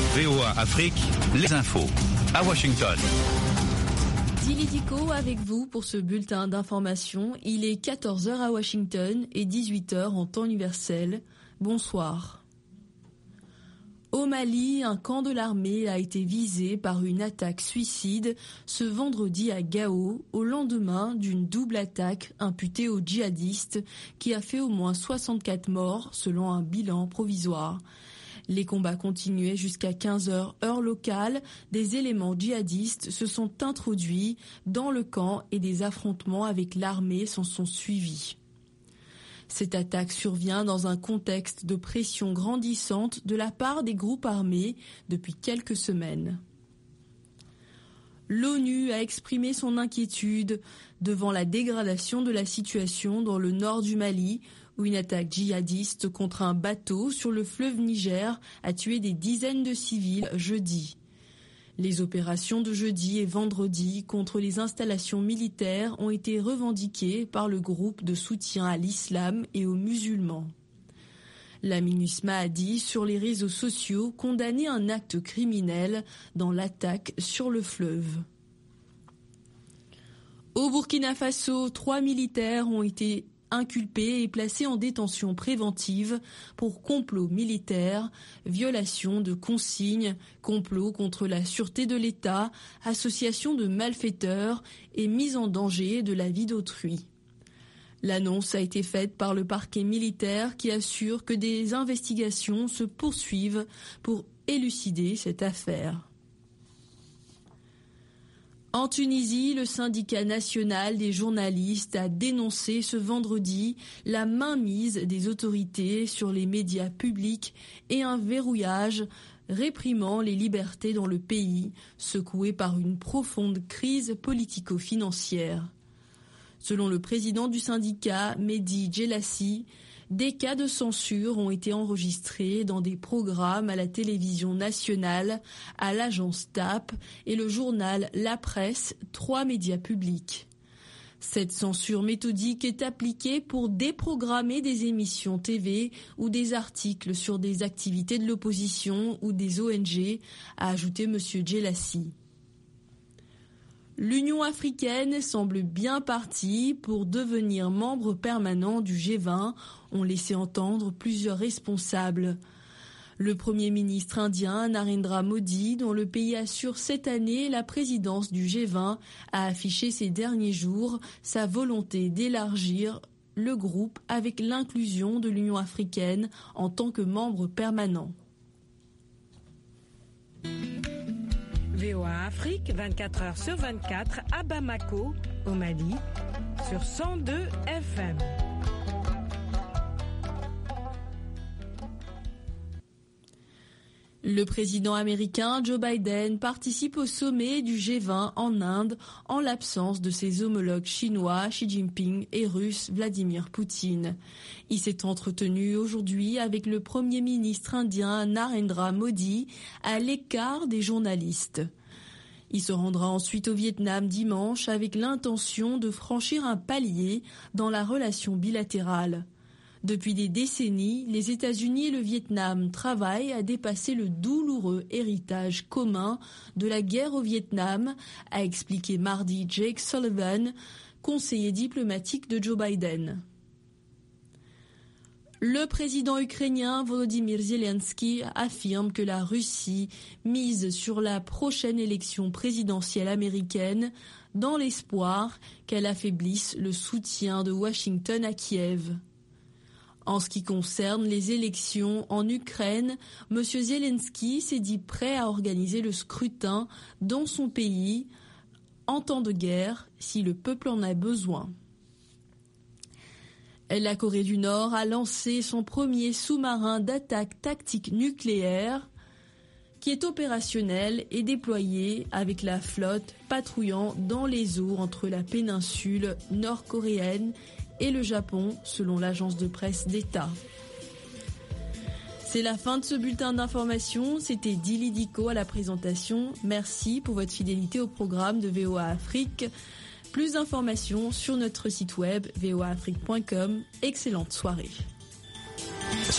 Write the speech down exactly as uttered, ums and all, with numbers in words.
V O A Afrique, les infos à Washington. Dili Diko avec vous pour ce bulletin d'information. Il est quatorze heures à Washington et dix-huit heures en temps universel. Bonsoir. Au Mali, un camp de l'armée a été visé par une attaque suicide ce vendredi à Gao, au lendemain d'une double attaque imputée aux djihadistes qui a fait au moins soixante-quatre morts selon un bilan provisoire. Les combats continuaient jusqu'à quinze heures heure locale. Des éléments djihadistes se sont introduits dans le camp et des affrontements avec l'armée s'en sont suivis. Cette attaque survient dans un contexte de pression grandissante de la part des groupes armés depuis quelques semaines. L'ONU a exprimé son inquiétude devant la dégradation de la situation dans le nord du Mali, où une attaque djihadiste contre un bateau sur le fleuve Niger a tué des dizaines de civils jeudi. Les opérations de jeudi et vendredi contre les installations militaires ont été revendiquées par le groupe de soutien à l'islam et aux musulmans. La MINUSMA a dit sur les réseaux sociaux condamner un acte criminel dans l'attaque sur le fleuve. Au Burkina Faso, trois militaires ont été inculpés et placés en détention préventive pour complot militaire, violation de consignes, complot contre la sûreté de l'État, association de malfaiteurs et mise en danger de la vie d'autrui. L'annonce a été faite par le parquet militaire qui assure que des investigations se poursuivent pour élucider cette affaire. En Tunisie, le syndicat national des journalistes a dénoncé ce vendredi la mainmise des autorités sur les médias publics et un verrouillage réprimant les libertés dans le pays, secoué par une profonde crise politico-financière. Selon le président du syndicat, Mehdi Djelassi, des cas de censure ont été enregistrés dans des programmes à la télévision nationale, à l'agence T A P et le journal La Presse, trois médias publics. Cette censure méthodique est appliquée pour déprogrammer des émissions T V ou des articles sur des activités de l'opposition ou des O N G, a ajouté M. Djelassi. L'Union africaine semble bien partie pour devenir membre permanent du G vingt, ont laissé entendre plusieurs responsables. Le Premier ministre indien Narendra Modi, dont le pays assure cette année la présidence du G vingt, a affiché ces derniers jours sa volonté d'élargir le groupe avec l'inclusion de l'Union africaine en tant que membre permanent. V O A Afrique, vingt-quatre heures sur vingt-quatre, à Bamako, au Mali, sur cent deux F M. Le président américain Joe Biden participe au sommet du G vingt en Inde en l'absence de ses homologues chinois Xi Jinping et russe Vladimir Poutine. Il s'est entretenu aujourd'hui avec le premier ministre indien Narendra Modi à l'écart des journalistes. Il se rendra ensuite au Vietnam dimanche avec l'intention de franchir un palier dans la relation bilatérale. Depuis des décennies, les États-Unis et le Vietnam travaillent à dépasser le douloureux héritage commun de la guerre au Vietnam, a expliqué mardi Jake Sullivan, conseiller diplomatique de Joe Biden. Le président ukrainien Volodymyr Zelensky affirme que la Russie mise sur la prochaine élection présidentielle américaine dans l'espoir qu'elle affaiblisse le soutien de Washington à Kiev. En ce qui concerne les élections en Ukraine, M. Zelensky s'est dit prêt à organiser le scrutin dans son pays en temps de guerre si le peuple en a besoin. La Corée du Nord a lancé son premier sous-marin d'attaque tactique nucléaire qui est opérationnel et déployé avec la flotte patrouillant dans les eaux entre la péninsule nord-coréenne et le Japon, selon l'agence de presse d'État. C'est la fin de ce bulletin d'information. C'était Dili Diko à la présentation. Merci pour votre fidélité au programme de V O A Afrique. Plus d'informations sur notre site web v o a afrique point com. Excellente soirée.